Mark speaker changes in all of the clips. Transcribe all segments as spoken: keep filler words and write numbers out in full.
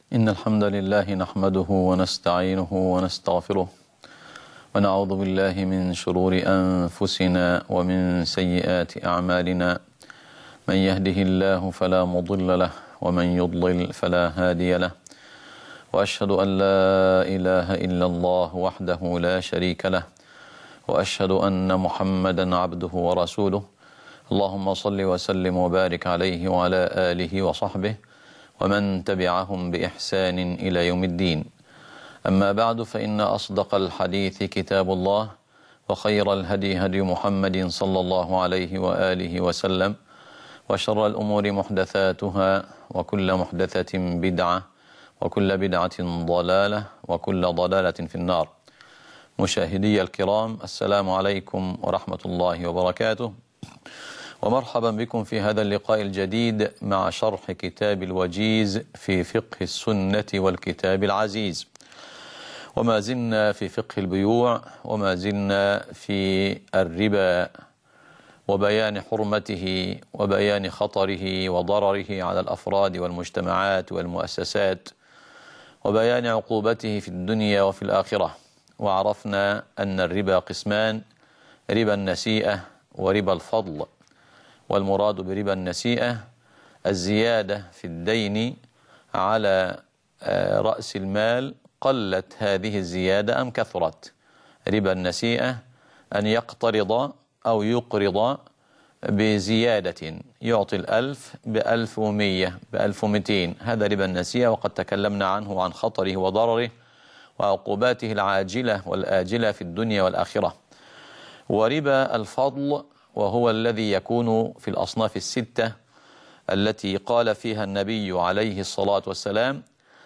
Speaker 1: إن الحمد لله نحمده ونستعينه ونستغفره ونعوذ بالله من شرور أنفسنا ومن سيئات أعمالنا. من يهده الله فلا مضل له ومن يضلل فلا هادي له، وأشهد أن لا إله إلا الله وحده لا شريك له، وأشهد أن محمدا عبده ورسوله. اللهم صل وسلم وبارك عليه وعلى آله وصحبه ومن تبعهم بإحسان إلى يوم الدين. أما بعد، فإن أصدق الحديث كتاب الله، وخير الهدي هدي محمد صلى الله عليه وآله وسلم، وشر الأمور محدثاتها، وكل محدثة بدعة، وكل بدعة ضلالة، وكل ضلالة في النار. مشاهدي الكرام، السلام عليكم ورحمة الله وبركاته، ومرحبا بكم في هذا اللقاء الجديد مع شرح كتاب الوجيز في فقه السنة والكتاب العزيز. وما زلنا في فقه البيوع، وما زلنا في الربا وبيان حرمته وبيان خطره وضرره على الأفراد والمجتمعات والمؤسسات، وبيان عقوبته في الدنيا وفي الآخرة. وعرفنا أن الربا قسمان: ربا النسيئة وربا الفضل. والمراد بربا النسيئة الزيادة في الدين على رأس المال، قلت هذه الزيادة أم كثرت. ربا النسيئة أن يقترض أو يقرض بزيادة، يعطي الألف بألف ومية بألف ومتين، هذا ربا النسيئة، وقد تكلمنا عنه وعن خطره وضرره وعقوباته العاجلة والآجلة في الدنيا والآخرة. وربا الفضل وهو الذي يكون في الأصناف الستة التي قال فيها النبي عليه الصلاة والسلام: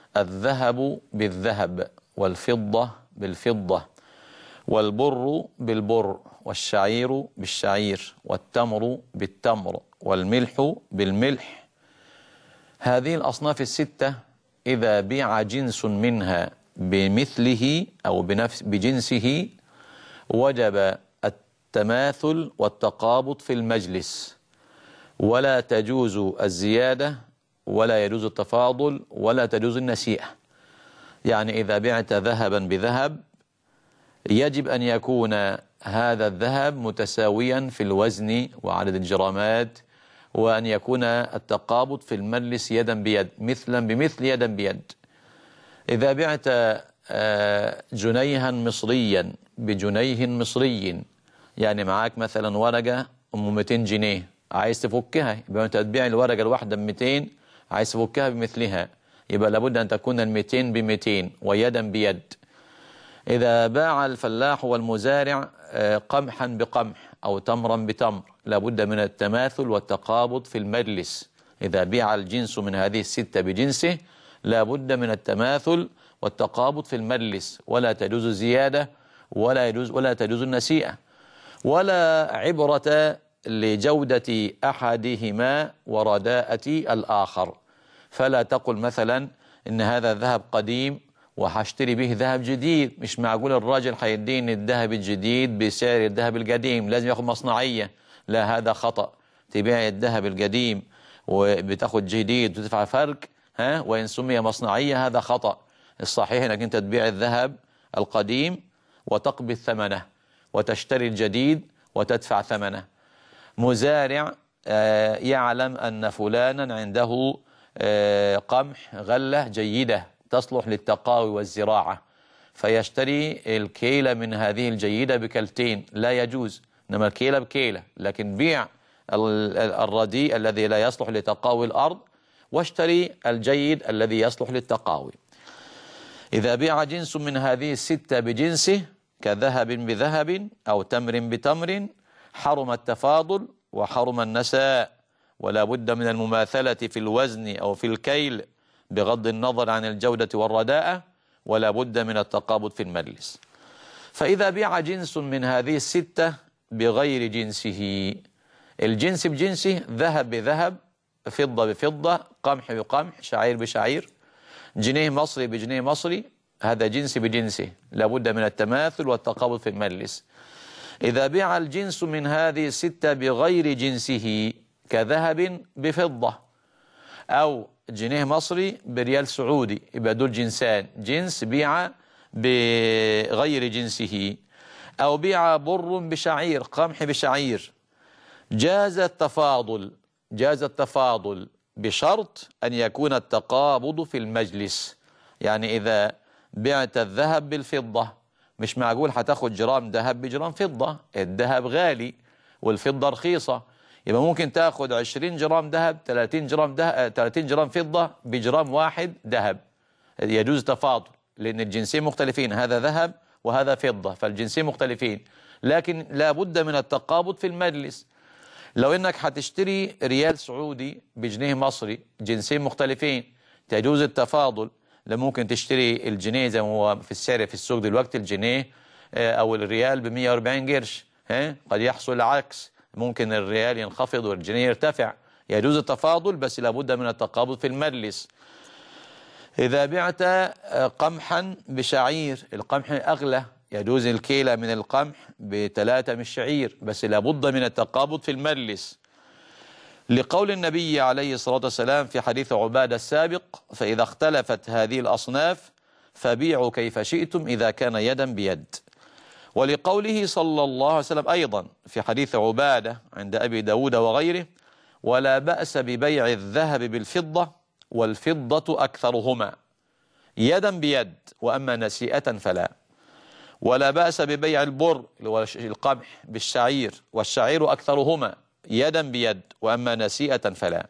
Speaker 1: الذهب بالذهب، والفضة بالفضة، والبر بالبر، والشعير بالشعير، والتمر بالتمر، والملح بالملح. هذه الأصناف الستة إذا بيع جنس منها بمثله أو بنفس بجنسه وجب التماثل والتقابض في المجلس، ولا تجوز الزيادة، ولا يجوز التفاضل، ولا تجوز النسيئة. يعني إذا بعت ذهبا بذهب يجب أن يكون هذا الذهب متساويا في الوزن وعدد الجرامات، وأن يكون التقابض في المجلس يدا بيد، مثلا بمثل يدا بيد. إذا بعت جنيها مصريا بجنيه مصري، يعني معاك مثلا ورقة أم مئتين جنيه عايز تفكها، يبقى أنت تبيع الورقة الواحدة ب مئتين، عايز تفكها بمثلها، يبقى لابد أن تكون ال مئتين ب مئتين ويدا بيد. إذا باع الفلاح والمزارع قمحا بقمح أو تمرا بتمر، لابد من التماثل والتقابض في المجلس. إذا بيع الجنس من هذه الستة بجنسه لابد من التماثل والتقابض في المجلس، ولا تجوز الزيادة، ولا يجوز ولا تجوز النسيئة. ولا عبرة لجودة أحدهما ورداءة الآخر، فلا تقل مثلا إن هذا ذهب قديم وحاشتري به ذهب جديد، مش معقول الراجل حيديني الذهب الجديد بسعر الذهب القديم، لازم ياخد مصنعية. لا، هذا خطأ. تبيع الذهب القديم وبتاخد جديد وتدفع فرق، ها، وإن سمي مصنعية هذا خطأ. الصحيح أنك أنت تبيع الذهب القديم وتقبض ثمنه، وتشتري الجديد وتدفع ثمنه. مزارع يعلم أن فلانا عنده قمح غلة جيدة تصلح للتقاوي والزراعة، فيشتري الكيلة من هذه الجيدة بكلتين، لا يجوز، إنما الكيلة بكيلة. لكن بيع الرديء الذي لا يصلح لتقاوي الأرض، واشتري الجيد الذي يصلح للتقاوي. إذا بيع جنس من هذه الستة بجنسه كذهب بذهب أو تمر بتمر، حرم التفاضل وحرم النساء، ولا بد من المماثلة في الوزن أو في الكيل بغض النظر عن الجودة والرداءة، ولا بد من التقابض في المجلس. فإذا بيع جنس من هذه الستة بغير جنسه، الجنس بجنسه، ذهب بذهب، فضة بفضة، قمح بقمح، شعير بشعير، جنيه مصري بجنيه مصري، هذا جنس بجنسه، لابد من التماثل والتقابض في المجلس. إذا بيع الجنس من هذه الستة بغير جنسه كذهب بفضة أو جنيه مصري بريال سعودي، يبقى دول جنسان، جنس بيع بغير جنسه. أو بيع بر بشعير، قمح بشعير، جاز التفاضل، جاز التفاضل بشرط أن يكون التقابض في المجلس. يعني إذا بعت الذهب بالفضة، مش معقول هتاخد جرام ذهب بجرام فضة، الذهب غالي والفضة رخيصة، يبقى ممكن تاخد عشرين جرام ذهب، ثلاثين جرام ذهب، ثلاثين جرام فضة بجرام واحد ذهب، يجوز تفاضل لأن الجنسين مختلفين، هذا ذهب وهذا فضة، فالجنسين مختلفين، لكن لا بد من التقابض في المجلس. لو انك هتشتري ريال سعودي بجنيه مصري، جنسين مختلفين، تجوز التفاضل. لا ممكن تشتري الجنيه زي ما هو في السعر في السوق دلوقتي، الجنيه او الريال ب مئة وأربعين قرش، ها قد يحصل العكس، ممكن الريال ينخفض والجنيه يرتفع، يجوز التفاضل بس لابد من التقابض في المجلس. إذا بعت قمحا بشعير، القمح أغلى، يجوز الكيلة من القمح بثلاثة من الشعير، بس لابد من التقابض في المجلس، لقول النبي عليه الصلاة والسلام في حديث عبادة السابق: فإذا اختلفت هذه الأصناف فبيعوا كيف شئتم إذا كان يدا بيد. ولقوله صلى الله عليه وسلم أيضا في حديث عبادة عند أبي داود وغيره: ولا بأس ببيع الذهب بالفضة والفضة أكثرهما يدا بيد، وأما نسيئة فلا. ولا بأس ببيع البر القمح بالشعير والشعير أكثرهما يدا بيد، وأما نسيئة فلا.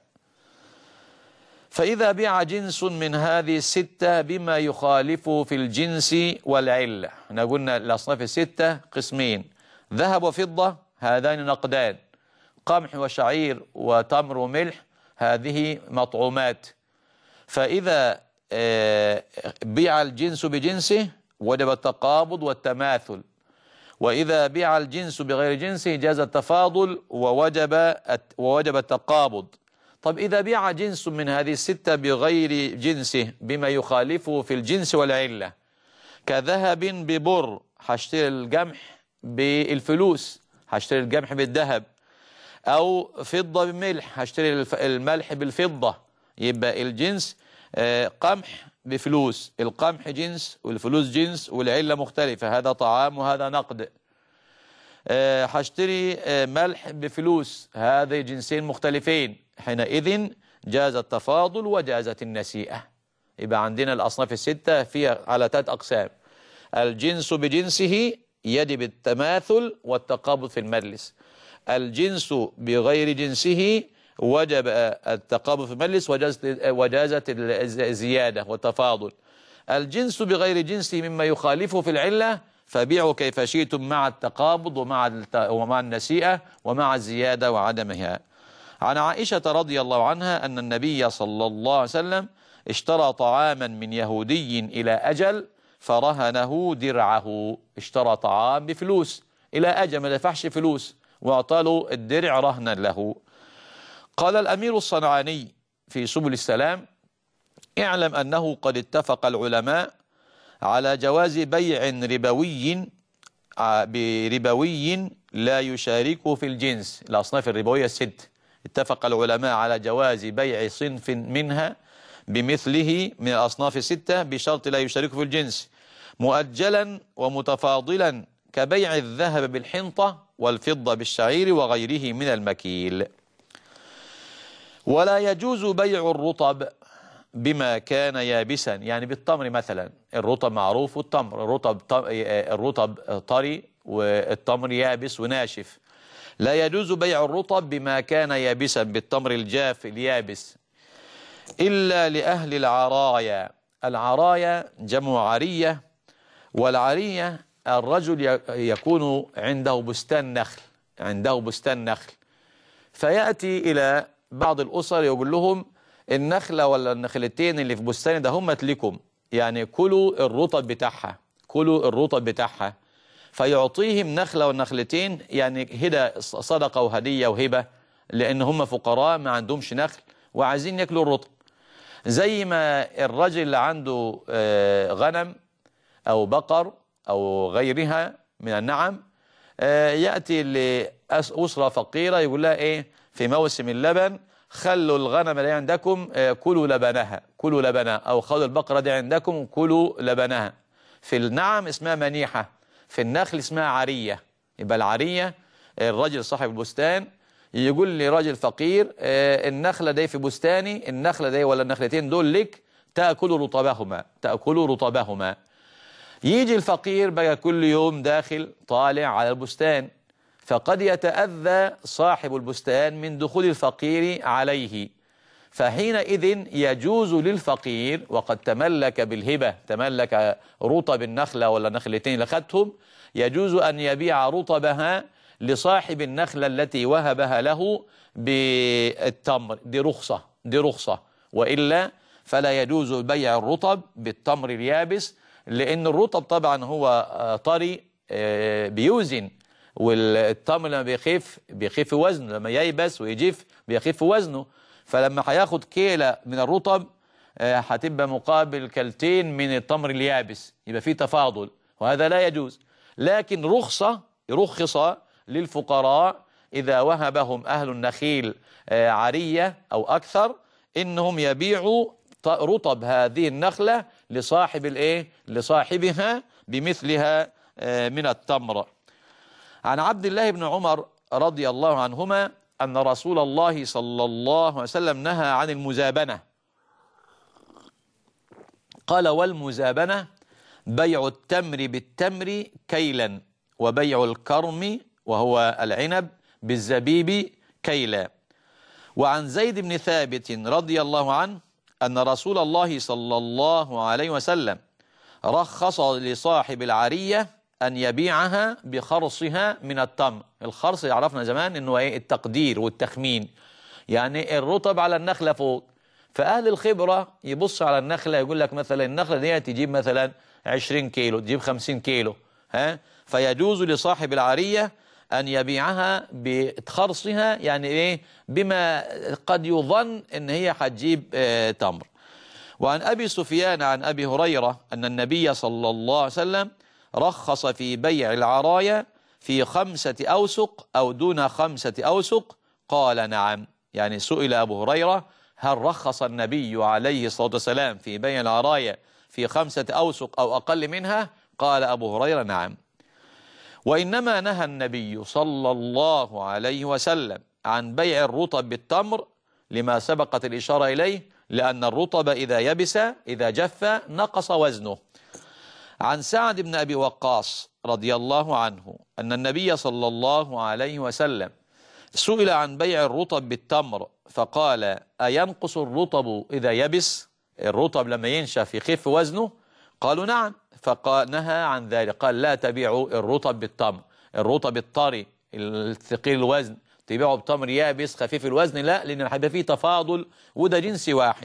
Speaker 1: فإذا بيع جنس من هذه الستة بما يخالفه في الجنس والعلة، احنا قلنا الأصناف الستة قسمين: ذهب وفضة هذان نقدان، قمح وشعير وتمر وملح هذه مطعومات. فإذا بيع الجنس بجنسه وجب التقابض والتماثل، وإذا بيع الجنس بغير جنسه جاز التفاضل ووجب ووجب التقابض. طب إذا بيع جنس من هذه الستة بغير جنسه بما يخالفه في الجنس والعلة، كذهب ببر، هشتري القمح بالفلوس، هشتري القمح بالذهب، أو فضة بملح، هشتري الملح بالفضة، يبقى الجنس قمح بفلوس، القمح جنس والفلوس جنس والعلة مختلفة، هذا طعام وهذا نقد. هشتري ملح بفلوس، هذا جنسين مختلفين، حينئذ جاز التفاضل وجازت النسيئة. يبقى عندنا الأصناف الستة فيها على ثلاث أقسام: الجنس بجنسه يجب التماثل والتقابض في المجلس، الجنس بغير جنسه وجب التقابض في المجلس وجازت الزيادة والتفاضل، الجنس بغير جنسه مما يخالفه في العلة فبيعوا كيف شئتم مع التقابض ومع ومع النسيئة ومع الزيادة وعدمها. عن عائشة رضي الله عنها أن النبي صلى الله عليه وسلم اشترى طعاما من يهودي إلى أجل فرهنه درعه، اشترى طعام بفلوس إلى أجل ما دفعش فلوس واعطى له الدرع رهنا له. قال الأمير الصنعاني في سبل السلام: اعلم أنه قد اتفق العلماء على جواز بيع ربوي بربوي لا يشاركه في الجنس، الأصناف الربوية الست، اتفق العلماء على جواز بيع صنف منها بمثله من الأصناف الستة بشرط لا يشاركه في الجنس، مؤجلا ومتفاضلا، كبيع الذهب بالحنطة والفضة بالشعير وغيره من المكيل. ولا يجوز بيع الرطب بما كان يابسا، يعني بالتمر مثلا، الرطب معروف والتمر، الرطب الرطب طري والتمر يابس وناشف، لا يجوز بيع الرطب بما كان يابسا بالتمر الجاف اليابس إلا لأهل العرايا. العرايا جمع عرية، والعرية الرجل يكون عنده بستان نخل، عنده بستان نخل، فيأتي إلى بعض الأسر يقول لهم: النخلة ولا النخلتين اللي في بستاني ده هم لكم، يعني كلوا الرطب بتاعها، كلوا الرطب بتاعها، فيعطيهم نخلة والنخلتين، يعني هدى صدقة وهدية وهبة، لأن هم فقراء ما عندهمش نخل وعايزين ياكلوا الرطب. زي ما الرجل اللي عنده غنم أو بقر أو غيرها من النعم يأتي لأسرة فقيرة يقول لها إيه في موسم اللبن: خلوا الغنم اللي عندكم كلوا لبنها، كلوا لبنها، أو خلوا البقرة دي عندكم كلوا لبنها. في النعم اسمها منيحة، في النخل اسمها عرية. يبقى العرية الرجل صاحب البستان يقول لراجل فقير النخلة دي في بستاني، النخلة دي ولا النخلتين دول لك، تأكلوا رطبهما، تأكلوا رطبهما. يجي الفقير بقى كل يوم داخل طالع على البستان، فقد يتأذى صاحب البستان من دخول الفقير عليه، فحينئذ يجوز للفقير وقد تملك بالهبة، تملك رطب النخلة ولا نخلتين لخدهم، يجوز أن يبيع رطبها لصاحب النخلة التي وهبها له بالتمر. دي رخصة، دي رخصة، وإلا فلا يجوز بيع الرطب بالتمر اليابس، لأن الرطب طبعا هو طري بيوزن، والتمر لما بيخف بيخف وزنه، لما ييبس ويجف بيخف وزنه، فلما هياخد كيلة من الرطب هتبقى مقابل كلتين من التمر اليابس، يبقى فيه تفاضل، وهذا لا يجوز. لكن رخصة، رخص للفقراء إذا وهبهم أهل النخيل عرية أو أكثر إنهم يبيعوا رطب هذه النخلة لصاحب الإيه؟ لصاحبها بمثلها من التمر. عن عبد الله بن عمر رضي الله عنهما أن رسول الله صلى الله عليه وسلم نهى عن المزابنة. قال: والمزابنة بيع التمر بالتمر كيلا، وبيع الكرم وهو العنب بالزبيب كيلا. وعن زيد بن ثابت رضي الله عنه أن رسول الله صلى الله عليه وسلم رخص لصاحب العرية أن يبيعها بخرصها من التمر. الخرص يعرفنا زمان أنه ايه؟ التقدير والتخمين، يعني الرطب على النخلة فوق، فأهل الخبرة يبص على النخلة يقول لك مثلا النخلة دي تجيب مثلا عشرين كيلو، تجيب خمسين كيلو، ها، فيجوز لصاحب العرية أن يبيعها بخرصها، يعني إيه؟ بما قد يظن أن هي هتجيب اه تمر. وعن أبي سفيان عن أبي هريرة أن النبي صلى الله عليه وسلم رخص في بيع العرايا في خمسة أوسق أو دون خمسة أوسق. قال: نعم. يعني سئل أبو هريرة: هل رخص النبي عليه الصلاة والسلام في بيع العرايا في خمسة أوسق أو أقل منها؟ قال أبو هريرة: نعم. وإنما نهى النبي صلى الله عليه وسلم عن بيع الرطب بالتمر لما سبقت الإشارة إليه، لأن الرطب إذا يبس إذا جف نقص وزنه. عن سعد بن أبي وقاص رضي الله عنه أن النبي صلى الله عليه وسلم سئل عن بيع الرطب بالتمر فقال: أينقص الرطب إذا يبس؟ الرطب لما ينشف يخف وزنه؟ قالوا: نعم. فقال نهى عن ذلك، قال: لا تبيعوا الرطب بالتمر، الرطب الطري الثقيل الوزن تبيعه بتمر يابس خفيف الوزن، لا، لأن هيبقى فيه تفاضل وده جنس واحد.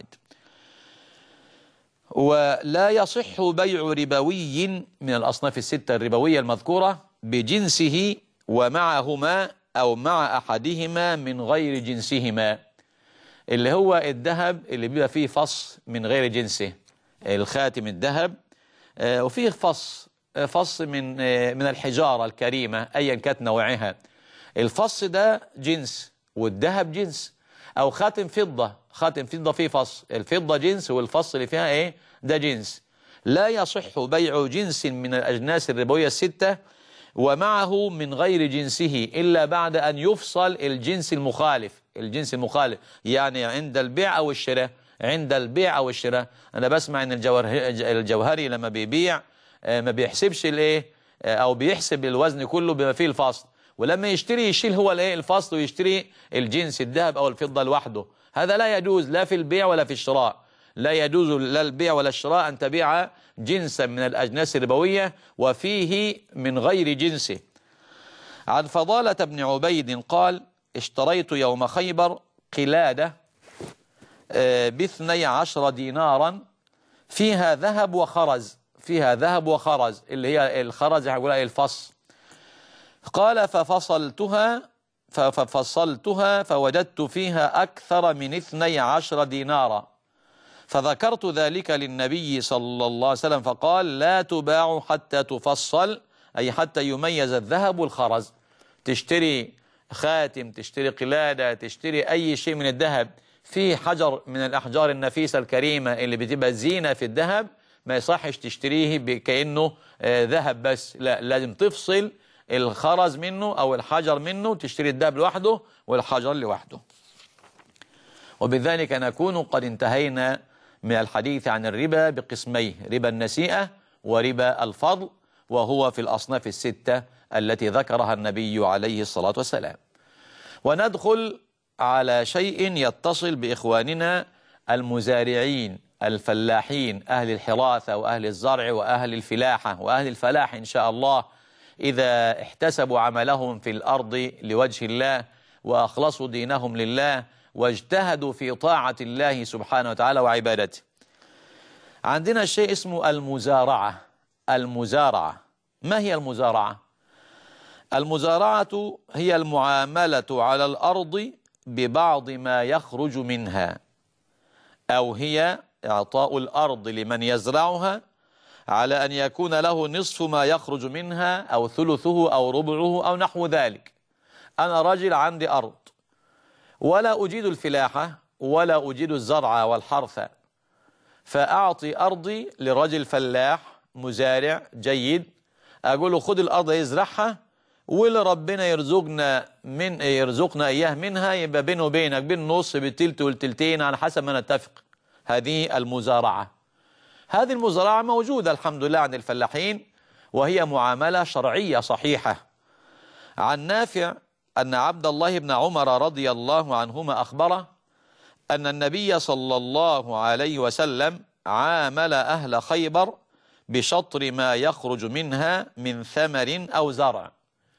Speaker 1: ولا يصح بيع ربوي من الأصناف الستة الربوية المذكورة بجنسه ومعهما أو مع أحدهما من غير جنسهما، اللي هو الذهب اللي بيبقى فيه فص من غير جنسه، الخاتم الذهب، وفيه فص فص من من الحجارة الكريمة أيا كانت نوعها، الفص ده جنس والذهب جنس، أو خاتم فضة، خاتم فضة فيه فص، الفضة جنس والفص اللي فيها إيه؟ ده جنس. لا يصح بيع جنس من الأجناس الربوية الستة ومعه من غير جنسه إلا بعد أن يفصل الجنس المخالف، الجنس المخالف يعني عند البيع أو الشراء، عند البيع أو الشراء. أنا بسمع إن الجوهري لما بيبيع ما بيحسبش الإيه أو بيحسب الوزن كله بما فيه الفصل، ولما يشتري يشيل هو الإيه الفصل ويشتري الجنس الذهب أو الفضة لوحده. هذا لا يجوز لا في البيع ولا في الشراء، لا يجوز لا البيع ولا الشراء أن تبيع جنسا من الأجناس الربوية وفيه من غير جنسه. عن فضالة بن عبيد قال: اشتريت يوم خيبر قلادة باثني عشر دينارا فيها ذهب وخرز، فيها ذهب وخرز اللي هي الخرز هقول الفص. قال: ففصلتها ففصلتها فوجدت فيها أكثر من اثني عشر دينارا، فذكرت ذلك للنبي صلى الله عليه وسلم فقال: لا تباع حتى تفصل، أي حتى يميز الذهب والخرز. تشتري خاتم، تشتري قلادة، تشتري أي شيء من الذهب في حجر من الأحجار النفيسة الكريمة اللي بتبقى زينة في الذهب، ما يصحش تشتريه كأنه ذهب بس، لا، لازم تفصل الخرز منه أو الحجر منه، تشتري الذهب لوحده والحجر لوحده. وبذلك نكون قد انتهينا من الحديث عن الربا بقسميه، ربا النسيئة وربا الفضل، وهو في الأصناف الستة التي ذكرها النبي عليه الصلاة والسلام. وندخل على شيء يتصل بإخواننا المزارعين الفلاحين، أهل الحراثة وأهل الزرع وأهل الفلاحة وأهل الفلاح إن شاء الله، إذا احتسبوا عملهم في الأرض لوجه الله وأخلصوا دينهم لله واجتهدوا في طاعة الله سبحانه وتعالى وعبادته. عندنا شيء اسمه المزارعة. المزارعة، ما هي المزارعة؟ المزارعة هي المعاملة على الأرض ببعض ما يخرج منها، أو هي إعطاء الأرض لمن يزرعها على أن يكون له نصف ما يخرج منها أو ثلثه أو ربعه أو نحو ذلك. أنا رجل عندي أرض ولا أجيد الفلاحة ولا أجيد الزرع والحرث، فأعطي أرضي لرجل فلاح مزارع جيد، أقول له خذ الأرض يزرعها، واللي ربنا يرزقنا من يرزقنا إياه منها يبقى بينه وبينك بالنص بالتلت والتلتين على حسب ما نتفق. هذه المزارعة. هذه المزارعة موجودة الحمد لله عند الفلاحين، وهي معاملة شرعية صحيحة. عن نافع أن عبد الله بن عمر رضي الله عنهما أخبره أن النبي صلى الله عليه وسلم عامل أهل خيبر بشطر ما يخرج منها من ثمر أو زرع.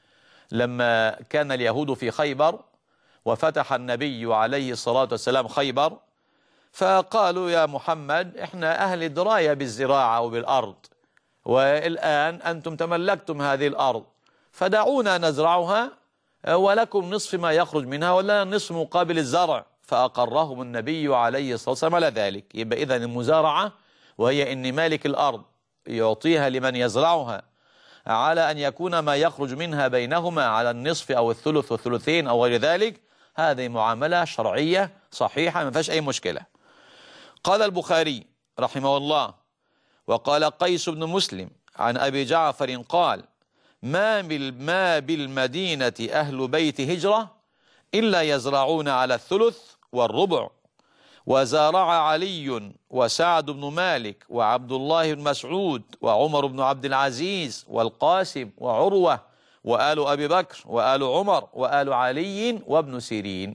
Speaker 1: لما كان اليهود في خيبر وفتح النبي عليه الصلاة والسلام خيبر، فقالوا يا محمد احنا أهل دراية بالزراعة وبالأرض، والآن أنتم تملكتم هذه الأرض، فدعونا نزرعها ولكم نصف ما يخرج منها ولا نصف مقابل الزرع. فأقرهم النبي عليه الصلاة والسلام على ذلك. يبقى إذن المزارعة وهي إن مالك الأرض يعطيها لمن يزرعها على أن يكون ما يخرج منها بينهما على النصف أو الثلث والثلثين أو غير ذلك، هذه معاملة شرعية صحيحة ما فيهاش أي مشكلة. قال البخاري رحمه الله: وقال قيس بن مسلم عن أبي جعفر قال: ما ما بالمدينة أهل بيت هجرة إلا يزرعون على الثلث والربع. وزارع علي وسعد بن مالك وعبد الله بن مسعود وعمر بن عبد العزيز والقاسم وعروة وآل أبي بكر وآل عمر وآل علي وابن سيرين.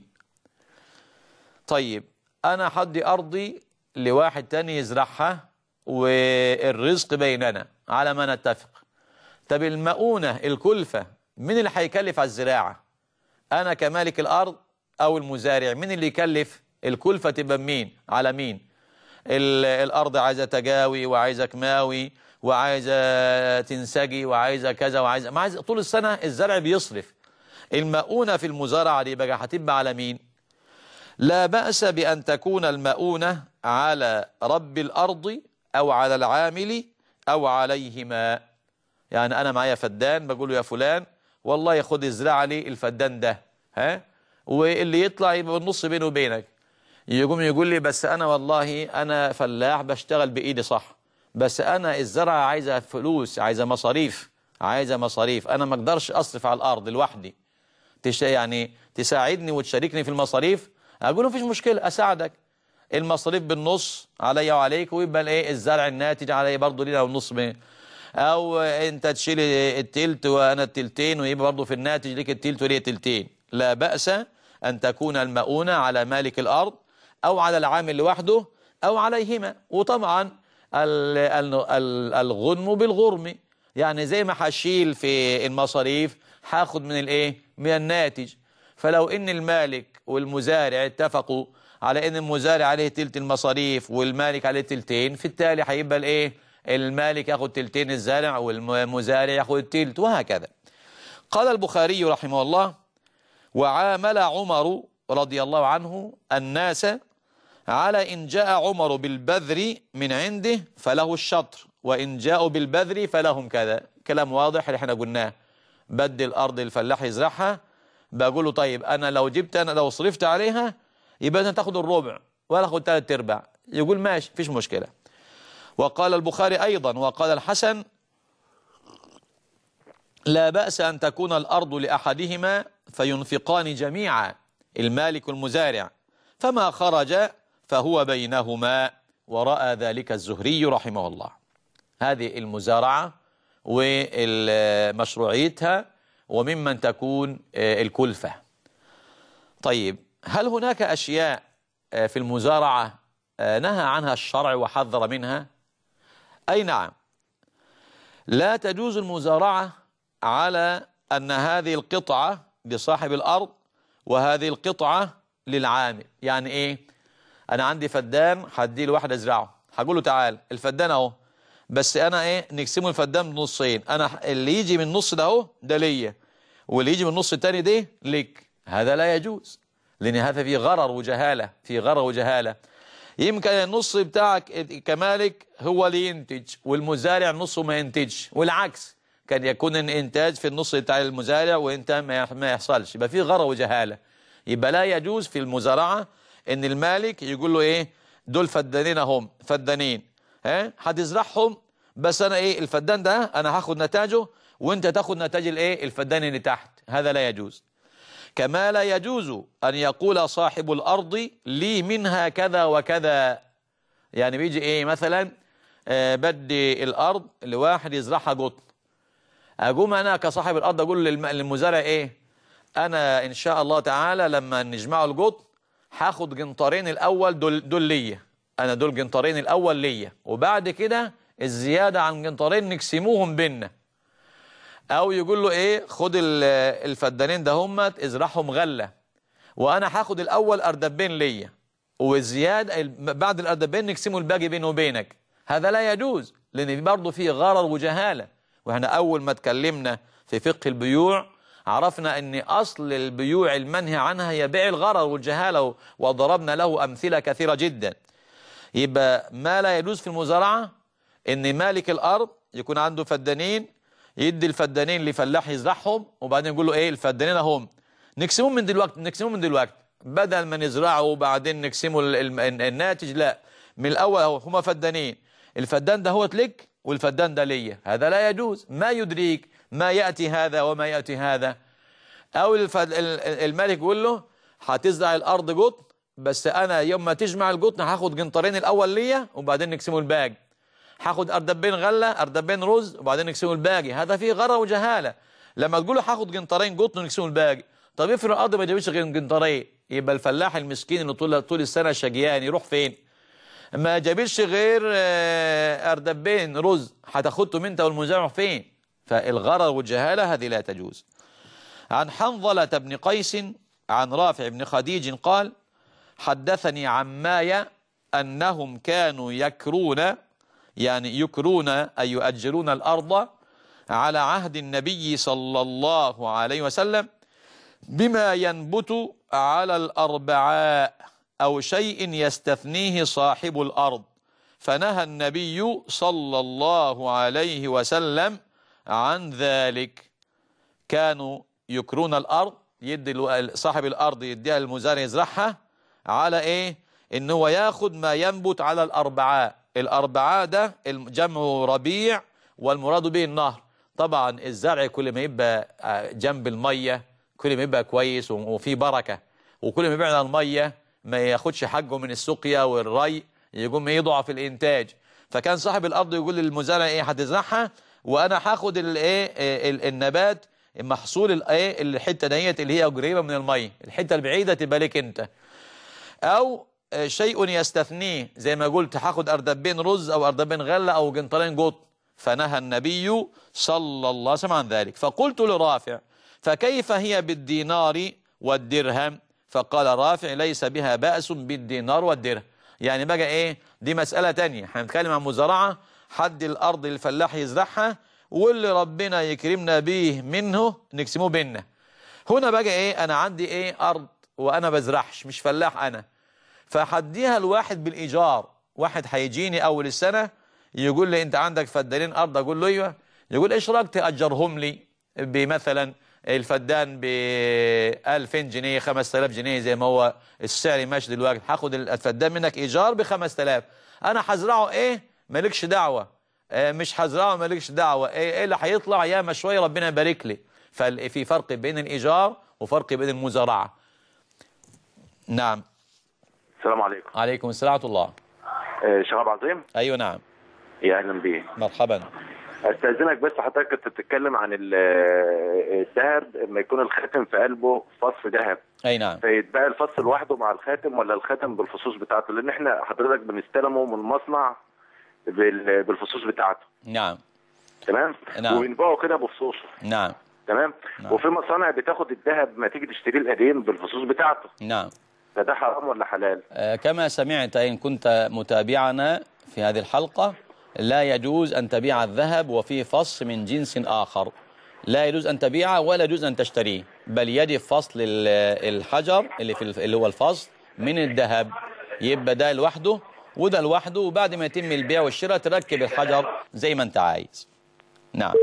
Speaker 1: طيب أنا حدي أرضي لواحد تاني يزرعها والرزق بيننا على ما نتفق. طب المؤونة الكلفة مين اللي هيكلف على الزراعة؟ أنا كمالك الأرض أو المزارع؟ مين اللي يكلف؟ الكلفة تبقى مين على مين؟ الأرض عايزة تجاوي وعايزة كماوي وعايزة تنسجي وعايزة كذا وعايزة ما عايزة طول السنة الزرع بيصرف. المؤونة في المزارعة دي بقى هتبقى على مين؟ لا بأس بأن تكون المؤونة على رب الأرض أو على العامل أو عليهما. يعني أنا معايا فدان بقول له يا فلان والله خد ازرع لي الفدان ده، ها، واللي يطلع يبقى بالنص بينه وبينك. يقوم يقول لي بس أنا والله أنا فلاح بشتغل بإيدي صح، بس أنا الزرعة عايزة فلوس، عايزة مصاريف، عايزة مصاريف، أنا ما أقدرش أصرف على الأرض لوحدي، تش يعني تساعدني وتشاركني في المصاريف. أقول له مفيش مشكلة أساعدك، المصاريف بالنص عليا وعليك، ويبقى الايه الزرع الناتج عليا برضه لينا والنص بين. أو أنت تشيل التلت وأنا التلتين ويبقى برضه في الناتج ليك التلت ولي التلتين. لا بأس أن تكون المؤونة على مالك الأرض أو على العامل لوحده أو عليهما. وطبعا الغنم بالغرم، يعني زي ما هشيل في المصاريف هاخد من الايه من الناتج. فلو ان المالك والمزارع اتفقوا على ان المزارع عليه تلت المصاريف والمالك عليه تلتين، في التالي هيبقى الايه المالك ياخد تلتين الزارع والمزارع ياخد التلت، وهكذا. قال البخاري رحمه الله: وعامل عمر رضي الله عنه الناس على إن جاء عمر بالبذر من عنده فله الشطر، وإن جاءوا بالبذر فلهم كذا. كلام واضح اللي احنا قلناه، بدي الأرض الفلاح يزرعها بقول له طيب انا لو جبت انا لو صرفت عليها يبقى انت تاخد الربع ولا اخد ثلاث ارباع. يقول ماشي مفيش مشكله. وقال البخاري ايضا وقال الحسن لا بأس ان تكون الارض لاحدهما فينفقان جميعا المالك والمزارع فما خرج فهو بينهما، ورأى ذلك الزهري رحمه الله. هذه المزارعة ومشروعيتها وممن تكون الكلفة. طيب هل هناك أشياء في المزارعة نهى عنها الشرع وحذر منها؟ أي نعم. لا تجوز المزارعة على أن هذه القطعة لصاحب الأرض وهذه القطعة للعامل. يعني إيه؟ أنا عندي فدان هديه لواحد أزرعه، هقول له تعال الفدان أهو، بس أنا إيه نقسمه الفدان بنصين، أنا اللي يجي من النص ده أهو ده ليا واللي يجي من النص التاني ده ليك. هذا لا يجوز، لأن هذا فيه غرر وجهالة، فيه غرر وجهالة. يمكن النص بتاعك كمالك هو اللي ينتج والمزارع نصه ما ينتجش، والعكس كان يكون الانتاج في النص بتاع المزارع وانت ما يحصلش، يبقى فيه غرر وجهالة. يبقى لا يجوز في المزارعة ان المالك يقول له ايه دول فدانين اهم فدانين ها هتزرعهم، بس انا ايه الفدان ده انا هاخد نتاجه وانت تاخد نتاج الايه الفدان اللي تحت. هذا لا يجوز. كما لا يجوز ان يقول صاحب الارض لي منها كذا وكذا. يعني بيجي ايه مثلا آه بدي الارض لواحد يزرعها قطن، اقوم انا كصاحب الارض اقول للمزارع ايه انا ان شاء الله تعالى لما نجمعوا القطن هاخد جنطرين الاول دول دول ليا، انا دول جنطرين الاول ليا، وبعد كده الزياده عن جنطرين نقسموهم بينا. او يقول له ايه خد الفدانين ده هم ازرعهم غله وانا هاخد الاول اردبين ليا والزياده بعد الاردبين نقسموا الباقي بيني وبينك. هذا لا يجوز، لان برضه فيه غرر وجهاله. واحنا اول ما اتكلمنا في فقه البيوع عرفنا ان اصل البيوع المنهي عنها هي بيع الغرر والجهاله، وضربنا له امثله كثيره جدا. يبقى ما لا يجوز في المزارعه ان مالك الارض يكون عنده فدانين يدي الفدانين لفلاح يزرعهم وبعدين يقول له ايه الفدانين اهم نقسمهم من دلوقتي نقسمهم من دلوقتي بدل ما نزرعه وبعدين نقسمه الناتج. لا، من الاول اهو هما فدانين، الفدان ده هو لك والفدان ده ليا. هذا لا يجوز. ما يدريك ما يأتي هذا وما يأتي هذا. أو الملك يقول له هتزرع الأرض قطن بس أنا يوم ما تجمع القطن هاخد جنطرين الأول ليا وبعدين نقسمه الباقي، هاخد أردبين غلة أردبين رز وبعدين نقسمه الباقي. هذا فيه غرر وجهالة. لما تقول له هاخد جنطرين قطن ونقسمه الباقي، طب افرض الأرض ما جابتش غير جنطرين، يبقى الفلاح المسكين اللي طول طول السنة شقيان يروح فين؟ ما جابش غير أردبين رز هتاخدهم أنت والمزارع فين؟ فالغرر والجهالة هذه لا تجوز. عن حنظلة بن قيس عن رافع بن خديج قال حدثني عماي أنهم كانوا يكرون يعني يكرون أي يؤجرون الأرض على عهد النبي صلى الله عليه وسلم بما ينبت على الأربعاء أو شيء يستثنيه صاحب الأرض، فنهى النبي صلى الله عليه وسلم عن ذلك. كانوا يكرون الأرض، يدي صاحب الأرض يديها المزارع يزرعها على إيه؟ إن هو ياخد ما ينبت على الأربعاء. الأربعاء ده جمع ربيع والمراد به النهر. طبعا الزرع كل ما يبقى جنب المية كل ما يبقى كويس وفيه بركة، وكل ما يبعد عن المية ما ياخدش حقه من السقيا والري يقوم يضعف الإنتاج. فكان صاحب الأرض يقول للمزارع إيه هتزرعها وانا هاخد الايه النبات محصول الايه الحته ديت اللي هي قريبه من الميه، الحته البعيده تبقى لك انت. او شيء يستثنيه زي ما قلت هاخد اردبين رز او اردبين غله او جنطرين قطن، فنهى النبي صلى الله عليه وسلم عن ذلك. فقلت لرافع فكيف هي بالدينار والدرهم؟ فقال رافع ليس بها بأس بالدينار والدرهم. يعني بقى ايه دي مسألة تانية، هنتكلم عن مزارعة حد الأرض الفلاح يزرعها واللي ربنا يكرمنا به منه نقسمه بينا. هنا بقى ايه انا عندي ايه ارض وانا بزرعش مش فلاح انا، فحديها الواحد بالايجار. واحد هيجيني اول السنة يقول لي انت عندك فدانين ارض، اقول له ايوه، يقول ايش رايك تأجرهم لي بمثلا الفدان ب ألفين جنيه خمسة آلاف جنيه زي ما هو السعر ماشي دلوقتي، هاخد الفدان منك ايجار ب خمسة آلاف، انا هزرعه ايه مالكش دعوه، آه مش هزرعه مالكش دعوه، ايه, إيه اللي هيطلع ياما شويه ربنا يبارك لي. ففي فرق بين الايجار وفرق بين المزارعه. نعم.
Speaker 2: السلام عليكم.
Speaker 1: عليكم السلام ورحمه الله.
Speaker 2: آه شباب عظيم.
Speaker 1: ايوه نعم.
Speaker 2: يا اهلا بيه.
Speaker 1: مرحبا.
Speaker 2: استاذنك بس حضرتك كنت بتتكلم عن الذهب لما يكون الخاتم في قلبه فص ذهب.
Speaker 1: اي نعم.
Speaker 2: فيتباع الفص لوحده مع الخاتم ولا الخاتم بالفصوص بتاعته؟ لان احنا حضرتك بنستلمه من المصنع بالفصوص بتاعته.
Speaker 1: نعم.
Speaker 2: تمام؟
Speaker 1: نعم.
Speaker 2: وبنبيعه كده بفصوصه.
Speaker 1: نعم.
Speaker 2: تمام؟ نعم. وفي مصانع بتاخد الذهب ما تيجي تشتريه القديم بالفصوص بتاعته.
Speaker 1: نعم.
Speaker 2: فده حرام ولا حلال؟
Speaker 1: آه كما سمعت إن كنت متابعنا في هذه الحلقة، لا يجوز أن تبيع الذهب وفيه فص من جنس آخر، لا يجوز أن تبيعه ولا يجوز أن تشتريه، بل يجب فصل الحجر اللي في اللي هو الفصل من الذهب، يبقى ده لوحده وده لوحده، وبعد ما يتم البيع والشراء تركب الحجر زي ما أنت عايز. نعم.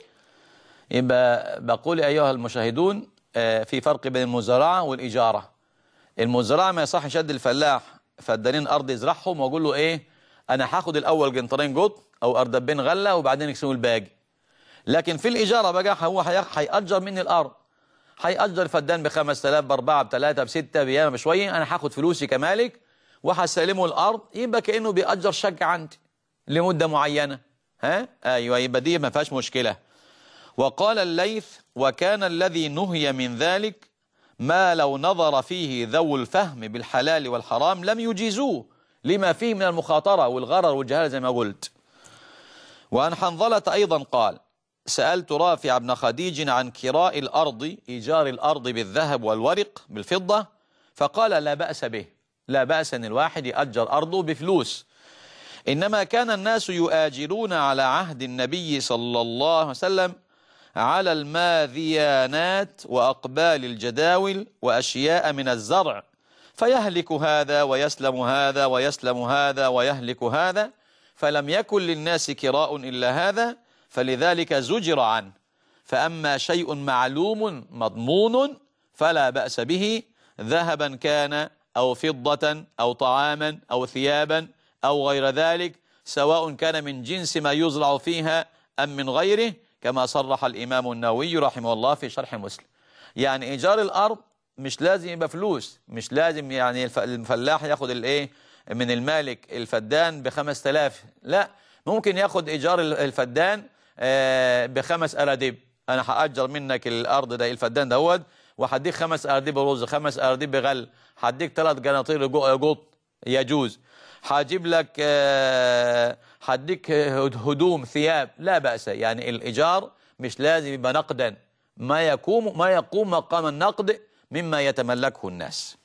Speaker 1: يبقى بقول أيها المشاهدون في فرق بين المزارعة والإجارة. المزرعه ما يصحش يشد الفلاح فدانين ارض يزرعهم واقول له ايه انا هاخد الاول جنطرين قط او اردبين غله وبعدين يكسبوا الباقي. لكن في الاجاره بقى هو هيأجر مني الارض، هيأجر فدان ب خمسة آلاف باربعه بثلاثه بسته بياما بشويه، انا هاخد فلوسي كمالك وهسلمه الارض، يبقى كانه بيأجر شقه عندي لمده معينه. ها ايوه، يبقى دي ما فيهاش مشكله. وقال الليث: وكان الذي نهي من ذلك ما لو نظر فيه ذو الفهم بالحلال والحرام لم يجيزوه لما فيه من المخاطرة والغرر والجهالة زي ما قلت. وعن حنظلة أيضا قال: سألت رافع بن خديج عن كراء الأرض، إيجار الأرض بالذهب والورق بالفضة، فقال: لا بأس به، لا بأس أن الواحد يأجر أرضه بفلوس، إنما كان الناس يؤاجرون على عهد النبي صلى الله عليه وسلم على الماذيانات وأقبال الجداول وأشياء من الزرع، فيهلك هذا ويسلم هذا ويسلم هذا ويهلك هذا، فلم يكن للناس كراء إلا هذا، فلذلك زجر عنه. فأما شيء معلوم مضمون فلا بأس به، ذهبا كان أو فضة أو طعاما أو ثيابا أو غير ذلك، سواء كان من جنس ما يزرع فيها أم من غيره، كما صرح الإمام النووي رحمه الله في شرح مسلم. يعني إيجار الأرض مش لازم يبقى فلوس، مش لازم يعني الفلاح ياخد الايه من المالك الفدان بخمس آلاف، لا، ممكن ياخد إيجار الفدان بخمس أراديب. أنا هأجر منك الأرض ده الفدان دوت وهديك خمس أراديب رز، خمس أراديب بغل، هديك ثلاث جناطير قط، يجوز. هجيب لك هديك هدوم ثياب، لا بأس. يعني الإيجار مش لازم يبقى نقدا، ما يقوم ما يقوم مقام النقد مما يتملكه الناس.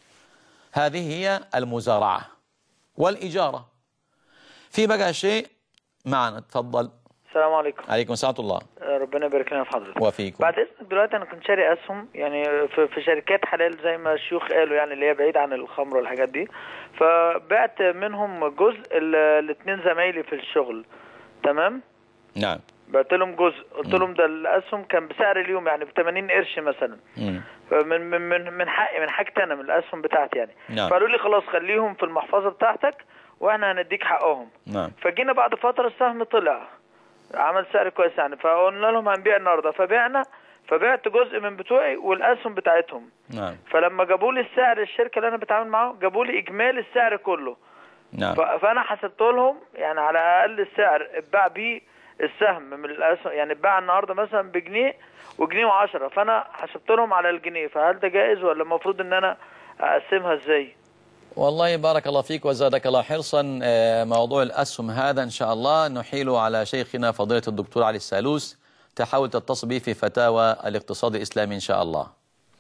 Speaker 1: هذه هي المزارعة والإجارة. في بقى شيء معنا، تفضل.
Speaker 3: السلام عليكم.
Speaker 1: عليكم السلام ورحمة الله.
Speaker 3: ربنا يبارك لنا في حضرتك.
Speaker 1: وفيكم.
Speaker 3: بعد اذنك دلوقتي انا كنت شاري اسهم يعني في, في شركات حلال زي ما الشيوخ قالوا، يعني اللي هي بعيد عن الخمر والحاجات دي، فبعت منهم جزء الاثنين زمايلي في الشغل. تمام؟
Speaker 1: نعم.
Speaker 3: بعت لهم جزء، قلت لهم ده الاسهم كان بسعر اليوم يعني ب ثمانين قرش مثلا. امم من من من من حقي، من حاجتي انا، من الاسهم بتاعتي يعني.
Speaker 1: نعم.
Speaker 3: فقالوا لي خلاص خليهم في المحفظه بتاعتك واحنا هنديك حقهم.
Speaker 1: نعم.
Speaker 3: فجينا بعد فتره السهم طلع عمل سعر كويس يعني، فقلنا لهم هنبيع النهارده، فبعنا، فبعت جزء من بتوعي والاسهم بتاعتهم.
Speaker 1: نعم.
Speaker 3: فلما جابوا لي السعر، الشركه اللي انا بتعامل معاهم جابوا لي اجمالي السعر كله.
Speaker 1: نعم.
Speaker 3: فانا حسبت لهم يعني على اقل السعر اتباع بيه السهم من الاسهم، يعني اتباع النهارده مثلا بجنيه وجنيه وعشرة، فانا حسبت لهم على الجنيه. فهل ده جائز ولا المفروض ان انا اقسمها ازاي؟
Speaker 1: والله بارك الله فيك وزادك الله حرصا. موضوع الأسهم هذا إن شاء الله نحيله على شيخنا فضيلة الدكتور علي السالوس، تحاول تتصل به في فتاوى الاقتصاد الإسلامي إن شاء الله.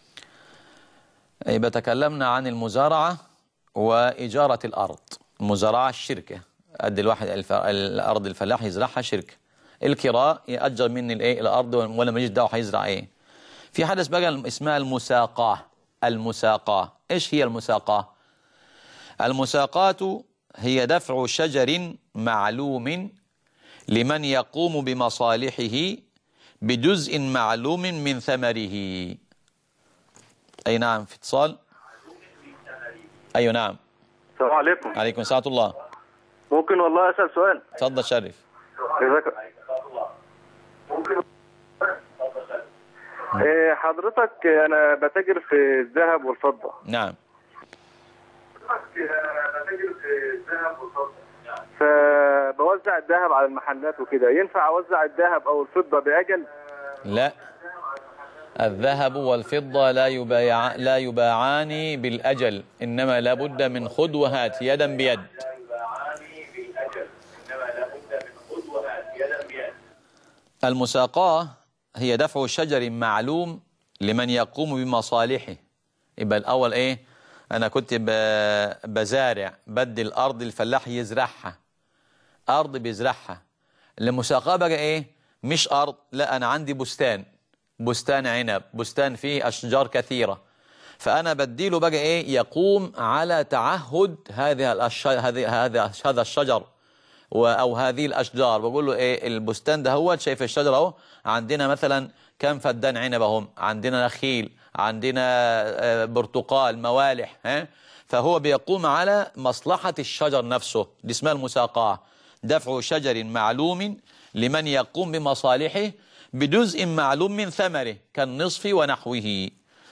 Speaker 1: يبقى تكلمنا عن المزارعة وإجارة الأرض. المزارعة الشركة، قد الواحد الأرض الفلاح يزرعها شركة. الكراء يأجر مني الإيه الأرض ولا ماليش دعوة هيزرع إيه. في حدث بقى اسمها المساقاة. المساقاة إيش هي المساقاة؟ المساقات هي دفع شجر معلوم لمن يقوم بمصالحه بجزء معلوم من ثمره. أي نعم، في اتصال. أيوة نعم.
Speaker 4: السلام عليكم.
Speaker 1: عليكم السلام ورحمة الله.
Speaker 4: ممكن والله أسأل سؤال؟
Speaker 1: اتفضل شرف.
Speaker 4: ممكن إيه حضرتك، أنا بتاجر في الذهب والفضة.
Speaker 1: نعم.
Speaker 4: بتاجر في الذهب والفضة، فبوزع الذهب على المحلات وكده. ينفع أوزع الذهب أو الفضة بأجل؟
Speaker 1: لا، الذهب والفضة لا يبايع لا يباعان بالأجل، إنما لابد من خذ وهات يدا بيد. المساقاة هي دفع شجر معلوم لمن يقوم بمصالحه. يبقى الأول إيه؟ أنا كنت بزارع، بدي الأرض الفلاح يزرعها، أرض بيزرعها. المساقاة بقى إيه؟ مش أرض، لا، أنا عندي بستان، بستان عنب، بستان فيه أشجار كثيرة، فأنا بديله بقى إيه؟ يقوم على تعهد هذه الأش... هذه هذا هذا الشجر أو هذه الأشجار. بقول له إيه؟ البستان ده هو شايف الشجرة أهو، عندنا مثلا كم فدان عنب هم، عندنا نخيل، عندنا برتقال، موالح، ها؟ فهو بيقوم على مصلحة الشجر نفسه. دي اسمها المساقاة، دفع شجر معلوم لمن يقوم بمصالحه بجزء معلوم من ثمره كالنصف ونحوه.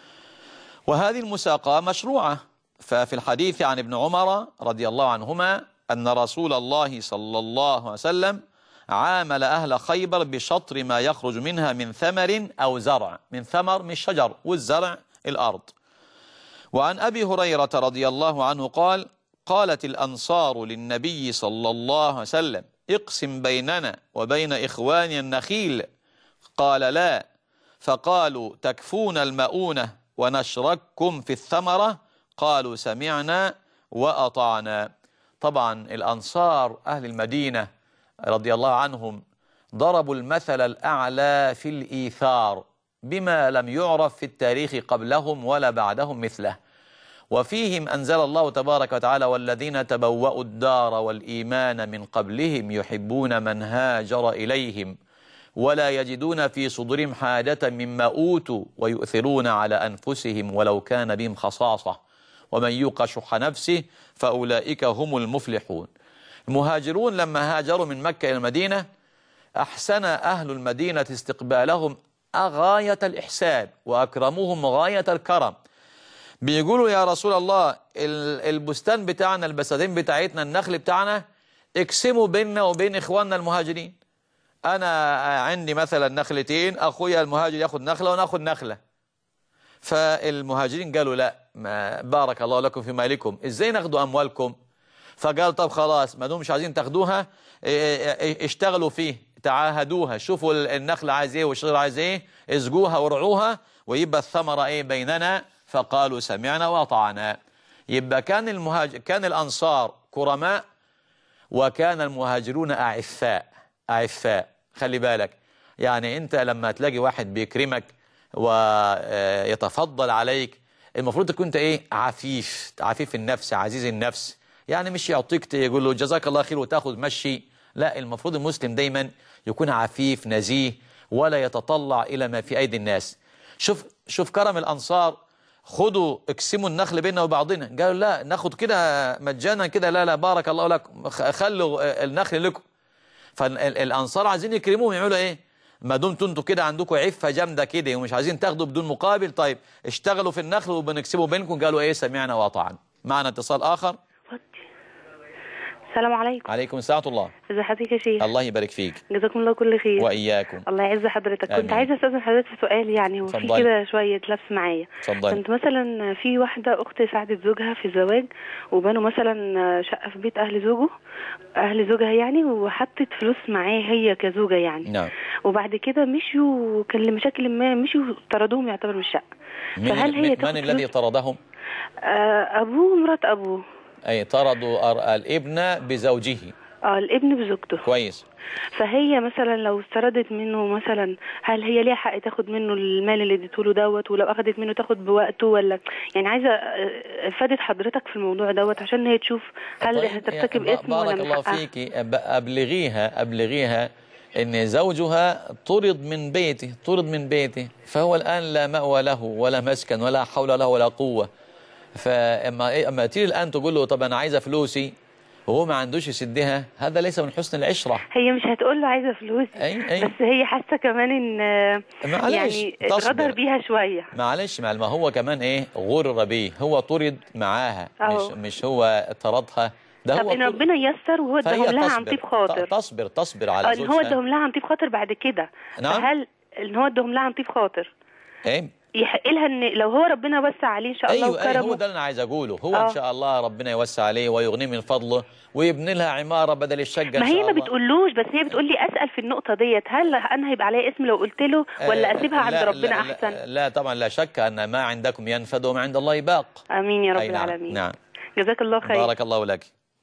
Speaker 1: وهذه المساقاة مشروعة. ففي الحديث عن ابن عمر رضي الله عنهما أن رسول الله صلى الله عليه وسلم عامل أهل خيبر بشطر ما يخرج منها من ثمر أو زرع. من ثمر من الشجر، والزرع الأرض. وعن أبي هريرة رضي الله عنه قال: قالت الأنصار للنبي صلى الله عليه وسلم: اقسم بيننا وبين إخواننا النخيل. قال: لا. فقالوا: تكفون المؤونة ونشرككم في الثمرة. قالوا: سمعنا وأطعنا. طبعا الأنصار أهل المدينة رضي الله عنهم ضربوا المثل الأعلى في الإيثار بما لم يعرف في التاريخ قبلهم ولا بعدهم مثله. وفيهم أنزل الله تبارك وتعالى: والذين تبوأوا الدار والإيمان من قبلهم يحبون من هاجر إليهم ولا يجدون في صدورهم حاجة مما أوتوا ويؤثرون على أنفسهم ولو كان بهم خصاصة ومن يوق شح نفسه فأولئك هم المفلحون. المهاجرون لما هاجروا من مكة إلى المدينة أحسن أهل المدينة استقبالهم غاية الإحسان وأكرموهم غاية الكرم. بيقولوا: يا رسول الله، البستان بتاعنا، البساتين بتاعتنا، النخل بتاعنا اقسموا بيننا وبين إخواننا المهاجرين. أنا عندي مثلا نخلتين، أخويا المهاجر ياخد نخلة وناخد نخلة. فالمهاجرين قالوا: لا، ما بارك الله لكم في مالكم، إزاي ناخدوا أموالكم؟ فقال: طب خلاص، ما دام مش عايزين تاخدوها اشتغلوا فيه، تعاهدوها، شوفوا النخل عايز ايه والشجر عايز ايه، اسقوها ورعوها ويبقى الثمرة ايه بيننا. فقالوا: سمعنا وأطعنا. يبقى كان المهاجر كان الأنصار كرماء، وكان المهاجرون أعفاء. أعفاء، خلي بالك، يعني أنت لما تلاقي واحد بيكرمك ويتفضل عليك، المفروض تكون أنت إيه؟ عفيف، عفيف النفس، عزيز النفس. يعني مش يعطيك يقول له جزاك الله خير وتاخذ مشي، لا، المفروض المسلم دايما يكون عفيف نزيه ولا يتطلع إلى ما في أيدي الناس. شوف شوف كرم الأنصار، خدوا اقسموا النخل بيننا وبعضنا. قالوا: لا، ناخد كده مجانا كده، لا لا، بارك الله لكم، خلوا النخل لكم. فالأنصار عايزين يكرموهم، يعملوا ايه؟ ما دمتوا انتوا كده عندكم عفة جامدة كده ومش عايزين تاخدوا بدون مقابل، طيب اشتغلوا في النخل وبنكسبوا بينكم. قالوا ايه؟ سمعنا وأطعنا. معنا اتصال آخر.
Speaker 5: السلام عليكم.
Speaker 1: عليكم السلام ورحمة الله.
Speaker 5: ازي حضرتك يا شيخ؟
Speaker 1: الله يبارك فيك.
Speaker 5: جزاكم الله كل خير.
Speaker 1: وإياكم.
Speaker 5: الله يعز حضرتك.
Speaker 1: آمين.
Speaker 5: كنت عايزة استاذن حضرتك في سؤال، يعني وفي كده شوية لبس معايا.
Speaker 1: اتفضلي.
Speaker 5: كنت مثلا في واحدة أخت ساعدت زوجها في الزواج، وبنوا مثلا شقة في بيت أهل زوجه أهل زوجها يعني، وحطت فلوس معاه هي كزوجة يعني.
Speaker 1: نعم.
Speaker 5: وبعد كده مشوا، كان لمشاكل ما مشوا طردوهم يعتبر من الشقة. فهل هي
Speaker 1: من, من الذي طردهم؟
Speaker 5: آه أبوه ومرات أبوه.
Speaker 1: أي طردوا الابن بزوجه.
Speaker 5: اه الابن بزوجته.
Speaker 1: كويس.
Speaker 5: فهي مثلا لو استردت منه مثلا، هل هي ليها حق تاخد منه المال اللي اديته له دوت، ولو اخدت منه تاخد بوقته، ولا يعني عايزه افاده حضرتك في الموضوع دوت عشان هي تشوف هل هترتكب اسم ولا من حقها.
Speaker 1: بارك الله فيكي. ابلغيها ابلغيها ان زوجها طرد من بيته طرد من بيته فهو الآن لا مأوى له ولا مسكن ولا حول له ولا قوة. فاما إيه اما تيجي الآن تقول له طب انا عايزه فلوسي وهو ما عندوش يسدها، هذا ليس من حسن العشرة.
Speaker 5: هي مش هتقول له عايزه فلوسي،
Speaker 1: أي أي.
Speaker 5: بس هي حاسه كمان ان يعني اتغدر بيها شويه.
Speaker 1: معلش ما هو كمان ايه غرر بيه، هو طرد معاها مش مش هو طردها. ده
Speaker 5: طب
Speaker 1: هو
Speaker 5: ان ربنا يسر وهو اداهم لها عن طيب خاطر.
Speaker 1: تصبر تصبر على زوجها.
Speaker 5: ان هو اداهم لها عن طيب خاطر بعد كده.
Speaker 1: نعم.
Speaker 5: فهل ان هو اداهم لها عن طيب خاطر
Speaker 1: ايه
Speaker 5: يحق لها ان لو هو ربنا وسع عليه ان شاء الله
Speaker 1: أيوة
Speaker 5: وكرمه؟
Speaker 1: أيوة هو ده اللي انا عايز اقوله. هو
Speaker 5: أوه.
Speaker 1: ان شاء الله ربنا يوسع عليه ويغنيه من فضله ويبني لها عماره بدل الشقه.
Speaker 5: ما هي ما بتقولوش، بس هي بتقول لي اسال في النقطه ديت، هل انا هيبقى عليا اسم لو قلت له ولا اسيبها عند
Speaker 1: لا
Speaker 5: ربنا
Speaker 1: لا
Speaker 5: احسن؟
Speaker 1: لا, لا طبعا لا شك ان ما عندكم ينفد وما عند الله باق.
Speaker 5: امين يا رب
Speaker 1: نعم.
Speaker 5: العالمين.
Speaker 1: نعم.
Speaker 5: جزاك الله خير.
Speaker 1: بارك الله لك.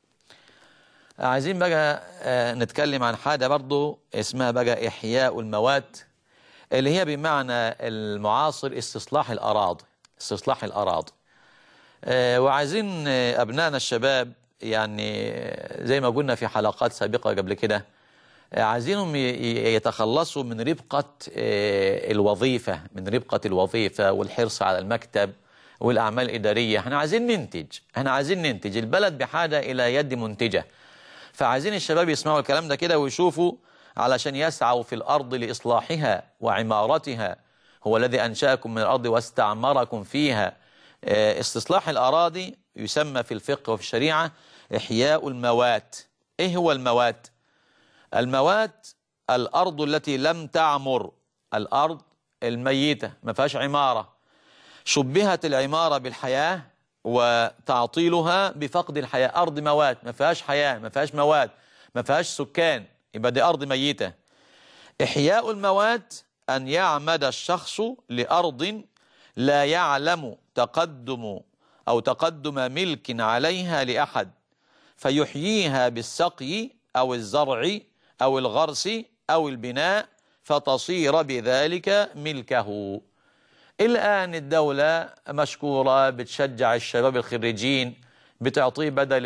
Speaker 1: عايزين بقى نتكلم عن حاجه برضو اسمها بقى احياء الموات، اللي هي بمعنى المعاصر استصلاح الأراضي. استصلاح الأراضي أه وعايزين أبنائنا الشباب يعني زي ما قلنا في حلقات سابقة قبل كده، عايزينهم يتخلصوا من ربقة الوظيفة من ربقة الوظيفة والحرص على المكتب والأعمال الإدارية. احنا عايزين ننتج احنا عايزين ننتج البلد بحاجة إلى يد منتجة. فعايزين الشباب يسمعوا الكلام ده كده ويشوفوا علشان يسعوا في الأرض لإصلاحها وعمارتها. هو الذي أنشأكم من الأرض واستعمركم فيها. استصلاح الأراضي يسمى في الفقه وفي الشريعة إحياء الموات. إيه هو الموات؟ الموات الأرض التي لم تعمر، الأرض الميتة ما فيهاش عمارة. شبهت العمارة بالحياة وتعطيلها بفقد الحياة. أرض موات ما فيهاش حياة ما فيهاش موات ما فيهاش سكان، يبقى دي أرض ميتة. إحياء الموات أن يعمد الشخص لأرض لا يعلم تقدم أو تقدم ملك عليها لأحد، فيحييها بالسقي أو الزرع أو الغرس أو البناء فتصير بذلك ملكه. الآن الدولة مشكورة بتشجع الشباب الخريجين، بتعطيه بدل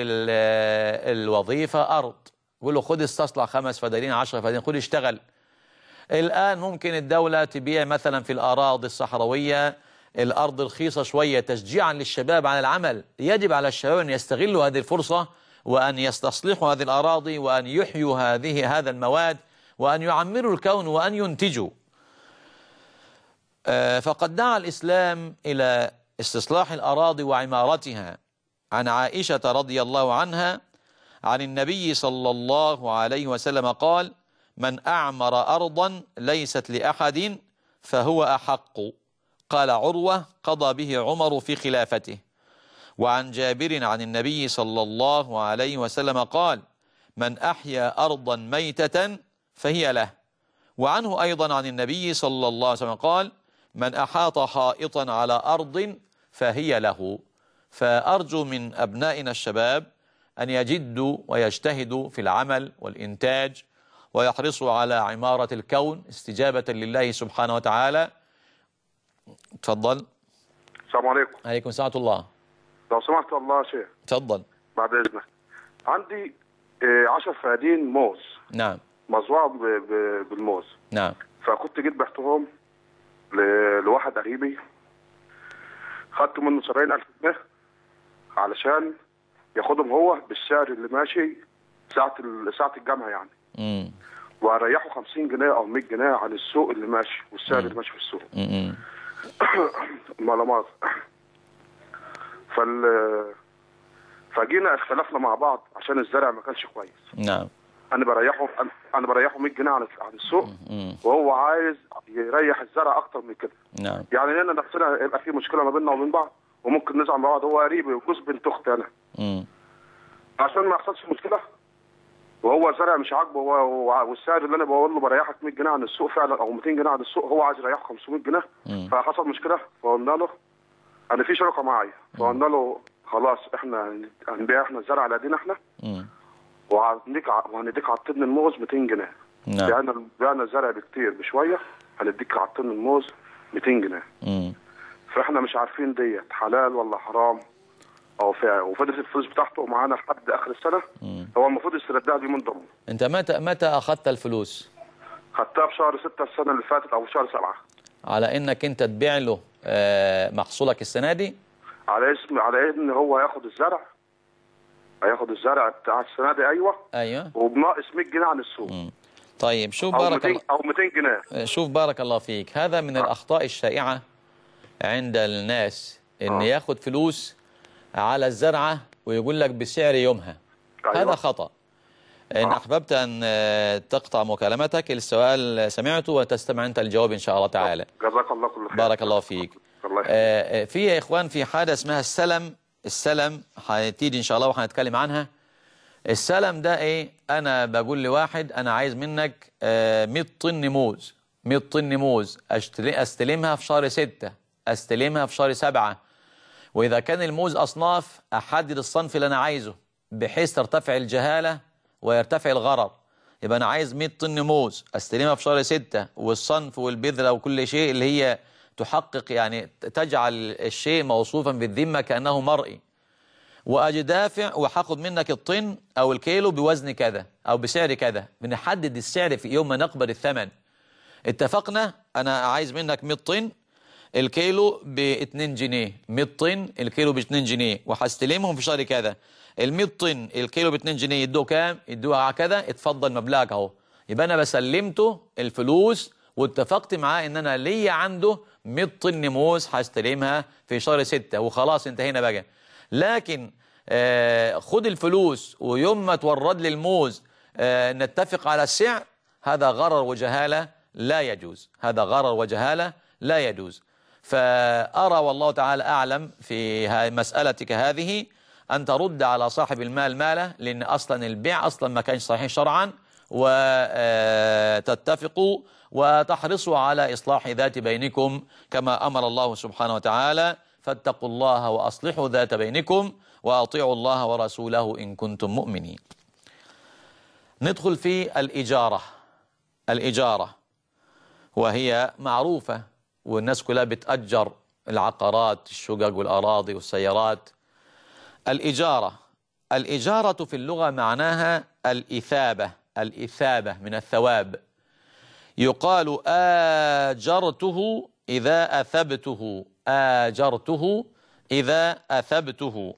Speaker 1: الوظيفة أرض، يقول له خد استصلح خمس فدانين عشرة فدانين خد اشتغل. الآن ممكن الدولة تبيع مثلا في الأراضي الصحراوية الأرض رخيصة شوية تشجيعا للشباب على العمل. يجب على الشباب أن يستغلوا هذه الفرصة وأن يستصلحوا هذه الأراضي وأن يحيوا هذه هذا المواد وأن يعمروا الكون وأن ينتجوا. فقد دعا الإسلام إلى استصلاح الأراضي وعمارتها. عن عائشة رضي الله عنها عن النبي صلى الله عليه وسلم قال: من أعمر أرضا ليست لأحد فهو أحق. قال عروة: قضى به عمر في خلافته. وعن جابر عن النبي صلى الله عليه وسلم قال: من أحيا أرضا ميتة فهي له. وعنه أيضا عن النبي صلى الله عليه وسلم قال: من أحاط حائطا على أرض فهي له. فأرجو من أبنائنا الشباب أن يجدوا ويجتهدوا في العمل والإنتاج ويحرصوا على عمارة الكون استجابة لله سبحانه وتعالى. تفضل.
Speaker 4: السلام عليكم.
Speaker 1: عليكم السلام ورحمة الله.
Speaker 4: لو سمحت والله يا شيخ.
Speaker 1: تفضل.
Speaker 4: بعد إذنك. عندي عشر فدادين موز.
Speaker 1: نعم.
Speaker 4: مزروعة بالموز.
Speaker 1: نعم.
Speaker 4: فكنت جيت بعتهم لواحد قريبي، خدت منه سبعين ألف جنيه علشان ياخدهم هو بالسعر اللي ماشي ساعة ساعة الجامعة يعني.
Speaker 1: امم
Speaker 4: واريحه خمسين جنيه او مية جنيه عن السوق اللي ماشي والسعر اللي ماشي في السوق.
Speaker 1: امم
Speaker 4: مالامات. فال فجينا اختلفنا مع بعض عشان الزرع ما كانش كويس.
Speaker 1: نعم.
Speaker 4: انا بريحه انا بريحه مية جنيه عن عن السوق
Speaker 1: مم.
Speaker 4: وهو عايز يريح الزرع اكتر من كده.
Speaker 1: نعم.
Speaker 4: يعني لنا نفسنا يبقى في مشكله ما بيننا وبين بعض وممكن نزعل مع بعض. هو قريبي وجوز بنت اختي انا.
Speaker 1: امم
Speaker 4: عشان ما يحصلش مشكله وهو زرع مش عاجبه والسعر اللي انا بقول له بريحك مية جنيه عن السوق فعلا او ميتين جنيه عن السوق هو عايز يريحه خمسمية جنيه.
Speaker 1: مم.
Speaker 4: فحصل مشكله فقلنا له انا في شركه معايا فقلنا له خلاص احنا هنبيع احنا الزرع على ايدينا احنا وهنديك وهنديك على الطن الموز ميتين جنيه.
Speaker 1: نعم.
Speaker 4: بعنا بعنا الزرع بكتير بشويه هنديك على الطن الموز ميتين جنيه.
Speaker 1: امم
Speaker 4: فاحنا مش عارفين ديت حلال ولا حرام او فعلا وفضلت الفلوس بتاعته معانا لحد اخر السنه.
Speaker 1: مم.
Speaker 4: هو المفروض يستردها دي من ضمن.
Speaker 1: انت متى متى اخذت الفلوس؟
Speaker 4: خدتها في شهر ستة السنة اللي فاتت أو في شهر سبعة.
Speaker 1: على انك انت تبيع له آه محصولك السنة دي؟
Speaker 4: على اسم على إن هو هياخد الزرع هياخد الزرع بتاع السنة دي. أيوه
Speaker 1: ايوه.
Speaker 4: وبناقص مية جنيه عن السوق.
Speaker 1: مم. طيب شوف
Speaker 4: أو
Speaker 1: بارك الله
Speaker 4: ميتين أو ميتين جنيه.
Speaker 1: شوف بارك الله فيك، هذا من الأخطاء الشائعة عند الناس، إن
Speaker 4: آه.
Speaker 1: ياخد فلوس على الزرعة ويقول لك بسعر يومها.
Speaker 4: أيوة.
Speaker 1: هذا خطأ. إن
Speaker 4: آه.
Speaker 1: أحببت أن تقطع مكالمتك، السؤال سمعته وتستمع أنت الجواب إن شاء الله تعالى.
Speaker 4: جزاك الله كل خير.
Speaker 1: بارك الله فيك.
Speaker 4: الله
Speaker 1: آه في يا إخوان في حاجة اسمها السلم. السلم هتيجي إن شاء الله وهنتكلم عنها. السلم ده إيه؟ أنا بقول لواحد أنا عايز منك آه مية طن موز، مية طن موز أستلمها في شهر ستة، أستلمها في شهر سبعة. وإذا كان الموز أصناف أحدد الصنف اللي أنا عايزه بحيث ترتفع الجهالة ويرتفع الغرر. يبقى أنا عايز مية طن موز أستلمها في شهر ستة، والصنف والبذرة وكل شيء اللي هي تحقق يعني تجعل الشيء موصوفا بالذمة كأنه مرئي، وأجي دافع وهاخد منك الطن أو الكيلو بوزن كذا أو بسعر كذا. بنحدد السعر في يوم ما نقبل الثمن. اتفقنا أنا عايز منك مية طن، الكيلو ب اتنين جنيه، مية طن الكيلو ب اتنين جنيه، وهستلمهم في شهر كذا. ال مية طن الكيلو ب اتنين جنيه يدوه كام؟ يدوها كذا. اتفضل مبلغك اهو. يبقى انا بسلمته الفلوس واتفقت معاه ان انا ليا عنده مية طن موز هستلمها في شهر ستة وخلاص انتهينا بقى. لكن آه خد الفلوس ويوم ما تورد لي الموز آه نتفق على السعر، هذا غرر وجهالة لا يجوز. هذا غرر وجهالة لا يجوز. فأرى والله تعالى أعلم في مسألتك هذه أن ترد على صاحب المال ماله، لأن أصلا البيع أصلا ما كانش صحيح شرعا، وتتفقوا وتحرصوا على إصلاح ذات بينكم كما أمر الله سبحانه وتعالى. فاتقوا الله وأصلحوا ذات بينكم وأطيعوا الله ورسوله إن كنتم مؤمنين. ندخل في الإجارة. الإجارة وهي معروفة، والناس كلها بتأجر العقارات، الشقق والأراضي والسيارات. الإجارة الإجارة في اللغة معناها الإثابة. الإثابة من الثواب. يقال آجرته إذا أثبته، آجرته إذا أثبته.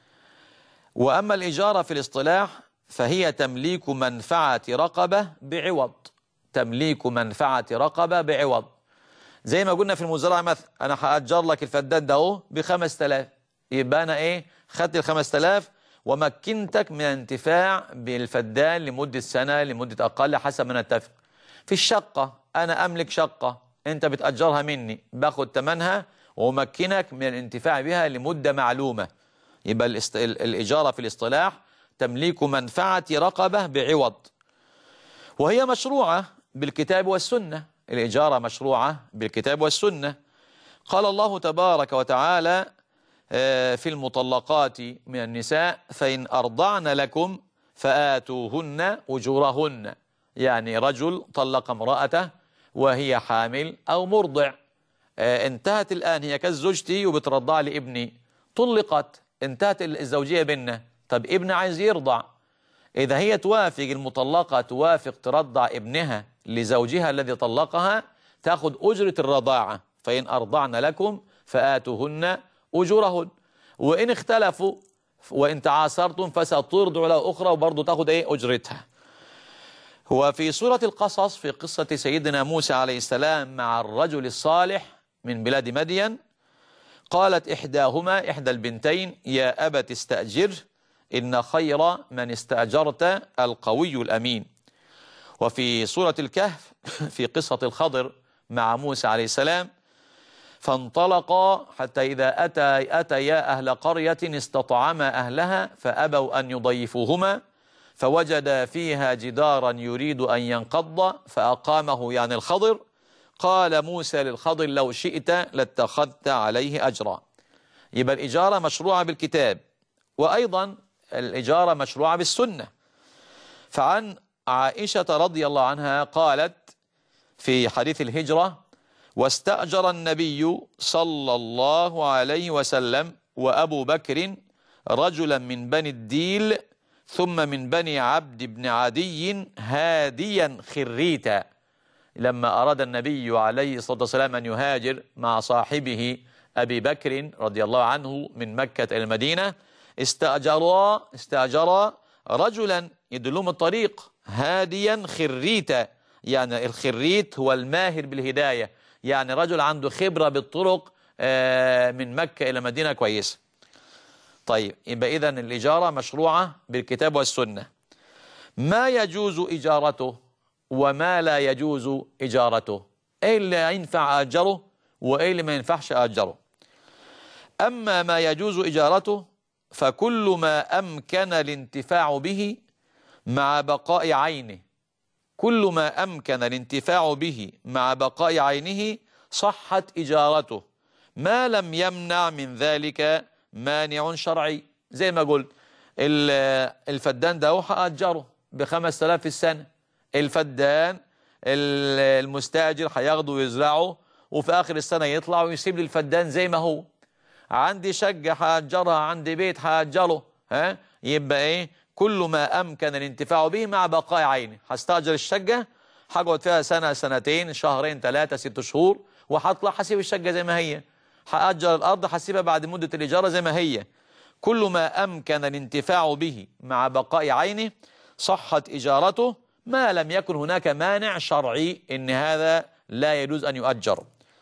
Speaker 1: وأما الإجارة في الاصطلاح فهي تمليك منفعة رقبة بعوض. تمليك منفعة رقبة بعوض. زي ما قلنا في المزرعة مثلا، أنا هأجر لك الفدان ده اهو بخمس تلاف، يبقى أنا إيه؟ خدت الخمس تلاف ومكنتك من الانتفاع بالفدان لمدة سنة، لمدة أقل حسب ما نتفق. في الشقة أنا أملك شقة أنت بتأجرها مني، باخد ثمنها ومكنك من الانتفاع بها لمدة معلومة. يبقى الإجارة في الاصطلاح تمليك منفعة رقبة بعوض، وهي مشروعة بالكتاب والسنة. الإجارة مشروعة بالكتاب والسنة. قال الله تبارك وتعالى في المطلقات من النساء فإن أرضعن لكم فآتوهن أجورهن. يعني رجل طلق امرأته وهي حامل أو مرضع، انتهت الآن هي كالزوجتي وبترضع لابني، طلقت، انتهت الزوجية بيننا. طب ابن عايز يرضع، إذا هي توافق المطلقة توافق ترضع ابنها لزوجها الذي طلقها، تأخذ أجرة الرضاعة. فإن أرضعن لكم فآتوهن أجورهن. وإن اختلفوا وإن تعاصرتم فسترضع له أخرى وبرضه تأخذ إيه؟ أجرتها. وفي سورة القصص في قصة سيدنا موسى عليه السلام مع الرجل الصالح من بلاد مدين، قالت إحداهما إحدى البنتين يا أبت استأجر إن خير من استأجرت القوي الأمين. وفي سورة الكهف في قصة الخضر مع موسى عليه السلام فانطلقا حتى إذا أتى أتيا أهل قرية استطعما أهلها فأبوا أن يضيفوهما فوجد فيها جدارا يريد أن ينقض فأقامه يعني الخضر. قال موسى للخضر لو شئت لاتخذت عليه أجرا. يبقى الإجارة مشروعة بالكتاب، وأيضا الإجارة مشروعة بالسنة. فعن عائشة رضي الله عنها قالت في حديث الهجرة واستأجر النبي صلى الله عليه وسلم وأبو بكر رجلا من بني الديل ثم من بني عبد بن عدي هاديا خريتا. لما أراد النبي عليه الصلاة والسلام أن يهاجر مع صاحبه أبي بكر رضي الله عنه من مكة إلى المدينة، استأجرا استأجرا رجلا يدلهم الطريق هاديا خريتا. يعني الخريت هو الماهر بالهداية، يعني رجل عنده خبرة بالطرق من مكة إلى مدينة كويسة. طيب يبقى إذن الإجارة مشروعة بالكتاب والسنة. ما يجوز إجارته وما لا يجوز إجارته، إيه اللي ينفع أجره وإيه اللي ما ينفعش أجره. أما ما يجوز إجارته فكل ما أمكن الانتفاع به مع بقاء عينه، كل ما أمكن الانتفاع به مع بقاء عينه صحت إجارته، ما لم يمنع من ذلك مانع شرعي. زي ما قلت الفدان ده هأجره بخمس آلاف في السنة، الفدان المستاجر هياخده ويزرعه وفي آخر السنة يطلع ويسيب لي الفدان زي ما هو. عندي شقة هأجرها، عندي بيت هأجره، ها يبقى إيه؟ كل ما أمكن الانتفاع به مع بقاء عينه. هستأجر الشقة هقعد فيها سنة سنتين شهرين ثلاثة ست شهور وهطلع هسيب الشقة زي ما هي. هأجر الأرض هسيبها بعد مدة الإجارة زي ما هي. كل ما أمكن الانتفاع به مع بقاء عينه صحت إجارته، ما لم يكن هناك مانع شرعي إن هذا لا يجوز أن يؤجر.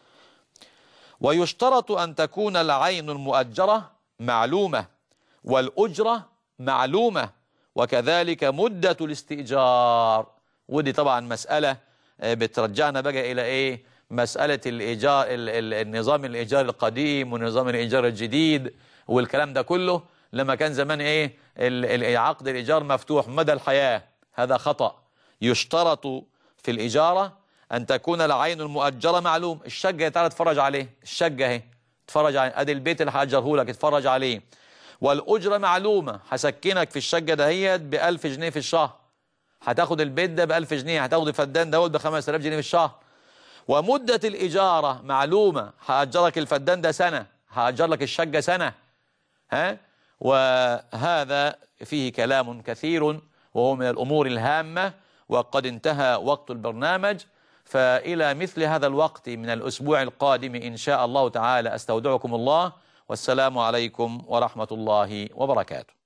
Speaker 1: ويشترط أن تكون العين المؤجرة معلومة والأجرة معلومة، وكذلك مدة الاستئجار. ودي طبعا مسألة بترجعنا بقى إلى إيه؟ مسألة الإيجار، النظام الإيجار القديم ونظام الإيجار الجديد والكلام ده كله. لما كان زمان إيه؟ عقد الإيجار مفتوح مدى الحياة، هذا خطأ. يشترط في الإجارة أن تكون العين المؤجرة معلوم. الشقة تعالى اتفرج عليه، الشقة اهي اتفرج عليه، ادي البيت اللي هأجره لك اتفرج عليه. والأجرة معلومة، هسكنك في الشقة دهيت بألف جنيه في الشهر، هتاخد البيت ده بألف جنيه، هتاخد الفدان ده بخمس آلاف جنيه في الشهر. ومدة الإجارة معلومة، هأجرك الفدان ده سنة، هأجر لك الشقة سنة، ها. وهذا فيه كلام كثير وهو من الأمور الهامة. وقد انتهى وقت البرنامج، فإلى مثل هذا الوقت من الأسبوع القادم إن شاء الله تعالى أستودعكم الله، والسلام عليكم ورحمة الله وبركاته.